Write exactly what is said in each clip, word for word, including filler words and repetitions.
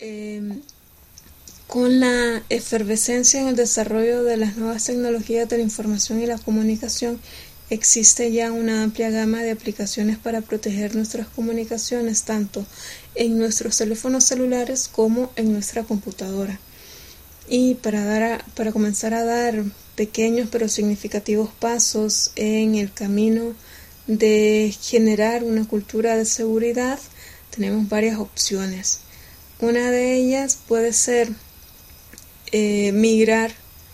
Eh, con la efervescencia en el desarrollo de las nuevas tecnologías de la información y la comunicación, existe ya una amplia gama de aplicaciones para proteger nuestras comunicaciones, tanto en nuestros teléfonos celulares como en nuestra computadora. Y para, dar a, para comenzar a dar pequeños pero significativos pasos en el camino de generar una cultura de seguridad, tenemos varias opciones. Una de ellas puede ser eh, migrar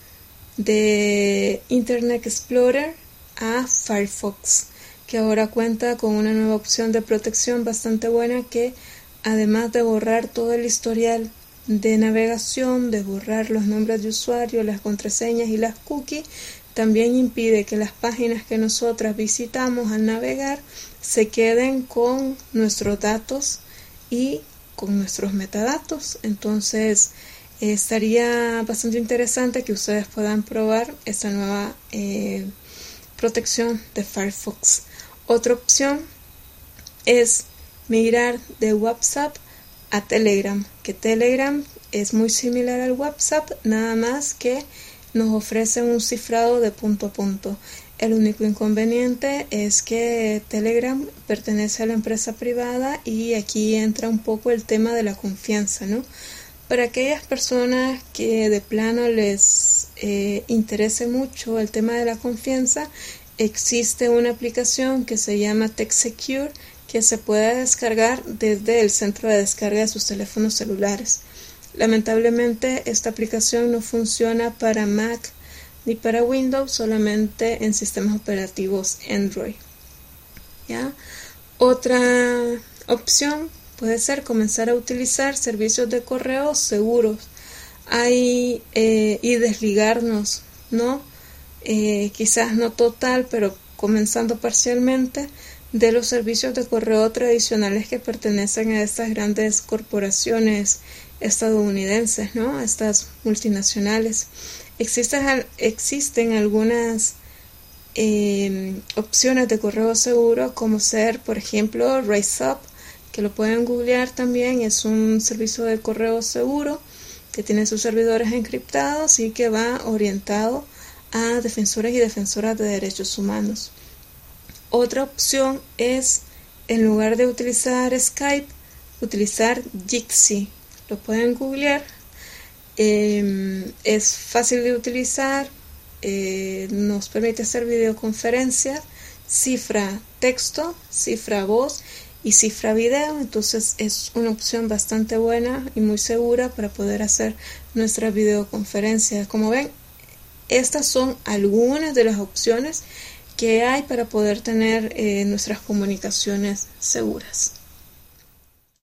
de Internet Explorer a Firefox, que ahora cuenta con una nueva opción de protección bastante buena que, además de borrar todo el historial de navegación, de borrar los nombres de usuario, las contraseñas y las cookies, también impide que las páginas que nosotras visitamos al navegar se queden con nuestros datos y con nuestros metadatos. Entonces eh, estaría bastante interesante que ustedes puedan probar esta nueva eh, protección de Firefox. Otra opción es migrar de WhatsApp a Telegram, que Telegram es muy similar al WhatsApp, nada más que nos ofrece un cifrado de punto a punto. El único inconveniente es que Telegram pertenece a la empresa privada y aquí entra un poco el tema de la confianza, ¿no? Para aquellas personas que de plano les eh, interese mucho el tema de la confianza, existe una aplicación que se llama TechSecure, que se puede descargar desde el centro de descarga de sus teléfonos celulares. Lamentablemente esta aplicación no funciona para Mac ni para Windows, solamente en sistemas operativos Android. ¿Ya? Otra opción puede ser comenzar a utilizar servicios de correo seguros. Hay, eh, y desligarnos, ¿no? Eh, quizás no total, pero comenzando parcialmente, de los servicios de correo tradicionales que pertenecen a estas grandes corporaciones estadounidenses, ¿no? A estas multinacionales. Existen, existen algunas eh, opciones de correo seguro, como ser, por ejemplo, RiseUp, que lo pueden googlear también. Es un servicio de correo seguro que tiene sus servidores encriptados y que va orientado a defensores y defensoras de derechos humanos. Otra opción es, en lugar de utilizar Skype, utilizar Jitsi. Lo pueden googlear. Eh, es fácil de utilizar, eh, nos permite hacer videoconferencias, cifra texto, cifra voz y cifra video. Entonces es una opción bastante buena y muy segura para poder hacer nuestras videoconferencias. Como ven, estas son algunas de las opciones que hay para poder tener eh, nuestras comunicaciones seguras.